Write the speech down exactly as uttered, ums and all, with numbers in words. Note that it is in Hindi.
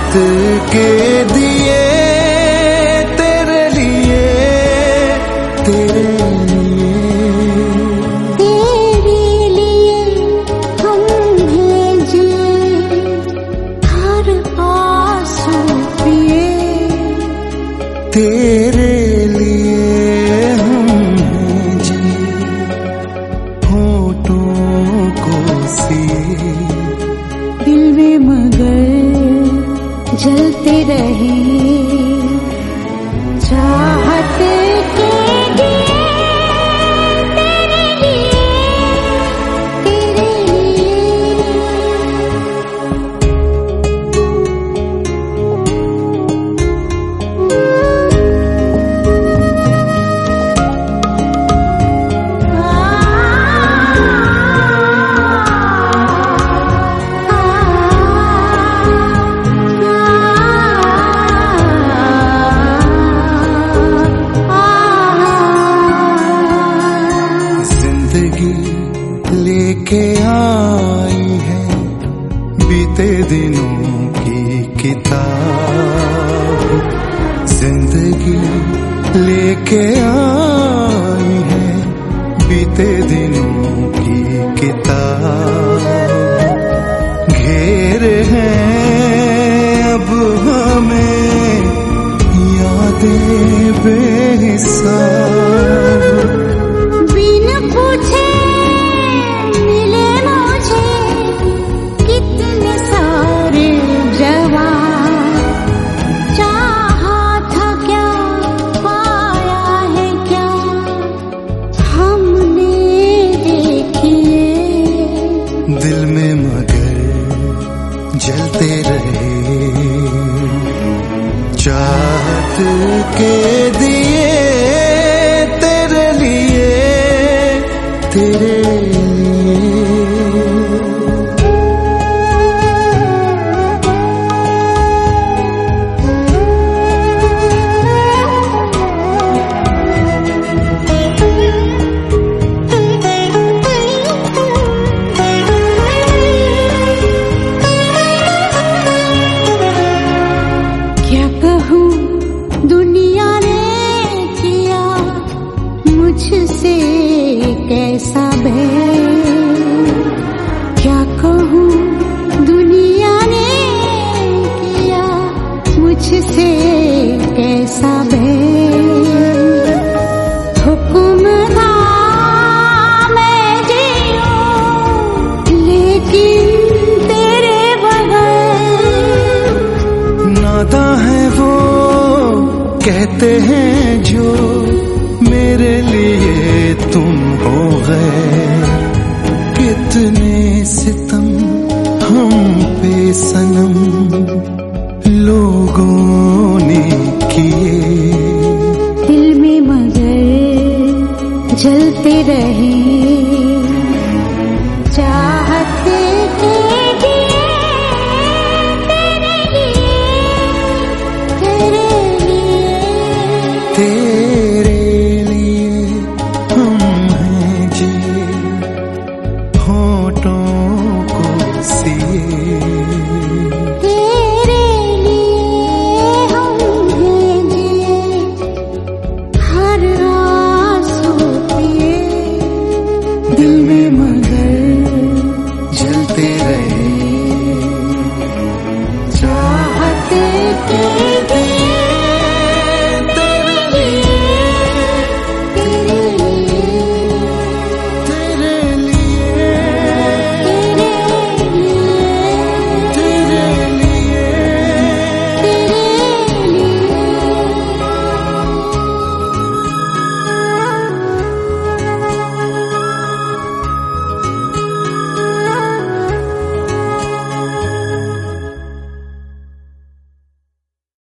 के दिए तेरे लिए, तेरे तेरे लिए हम हैं जी, होठों को सिए। दिल में मगर जलते रहे चाहत के दिए तेरे लिए, तेरे लेके आई है बीते दिनों की किताब, जिंदगी लेके आई है बीते दिनों की किताब। घेर है अब हमें यादें बेहिसाब, दिल में मगर जलते रहे चाहत के दिए तेरे लिए, तेरे दुनिया ने किया मुझसे कैसा भेद, क्या कहूँ दुनिया ने किया मुझसे कैसा भेद। हुक्म था मैं जीऊं लेकिन तेरे बगैर, नाता है वो कहते हैं जो मेरे लिए तुम हो गए। कितने सितम हम पे सनम लोगों ने किए, दिल में मगर जलते रहे चाहत के दिए तेरे लिए, तेरे तेरे लिए हम हैं जी, होठों को सिए। तेरे लिए हम हैं जी, हर आंसू पिए। दिल में मगर जलते रहे चाहत के